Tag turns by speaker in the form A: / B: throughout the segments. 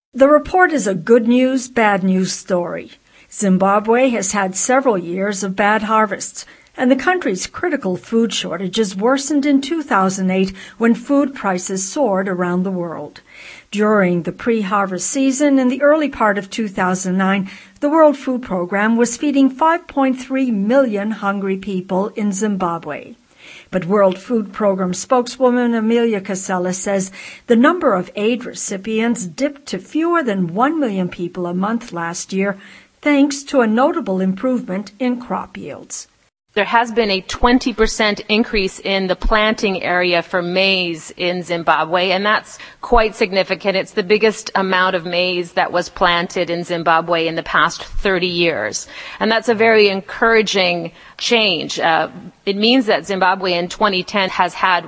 A: The report is a good news, bad news story. Zimbabwe has had several years of bad harvests, and the country's critical food shortages worsened in 2008 when food prices soared around the world. During the pre-harvest season in the early part of 2009, the World Food Program was feeding 5.3 million hungry people in Zimbabwe. But World Food Program spokeswoman Amelia Casella says the number of aid recipients dipped to fewer than 1 million people a month last year, thanks to a notable improvement in crop yields.
B: There has been a 20% increase in the planting area for maize in Zimbabwe, and that's quite significant. It's the biggest amount of maize that was planted in Zimbabwe in the past 30 years. And that's a very encouraging change. It means that Zimbabwe in 2010 has had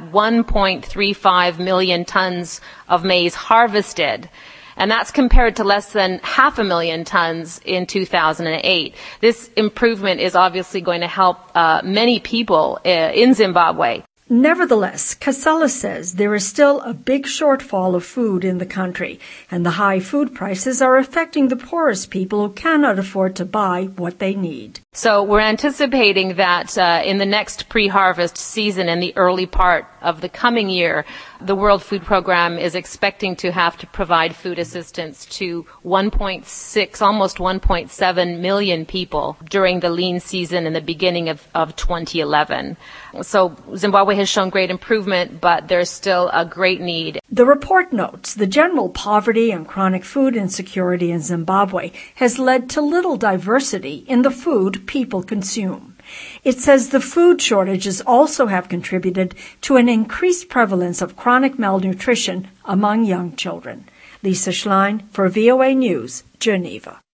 B: 1.35 million tons of maize harvested. And that's compared to less than 500,000 tons in 2008. This improvement is obviously going to help many people in Zimbabwe.
A: Nevertheless, Casella says there is still a big shortfall of food in the country, and the high food prices are affecting the poorest people who cannot afford to buy what they need.
B: So we're anticipating that in the next pre-harvest season, in the early part of the coming year, the World Food Program is expecting to have to provide food assistance to 1.6, almost 1.7 million people during the lean season in the beginning of 2011. So Zimbabwe has shown great improvement, but there's still a great need.
A: The report notes the general poverty and chronic food insecurity in Zimbabwe has led to little diversity in the food people consume. It says the food shortages also have contributed to an increased prevalence of chronic malnutrition among young children. Lisa Schlein for VOA News, Geneva.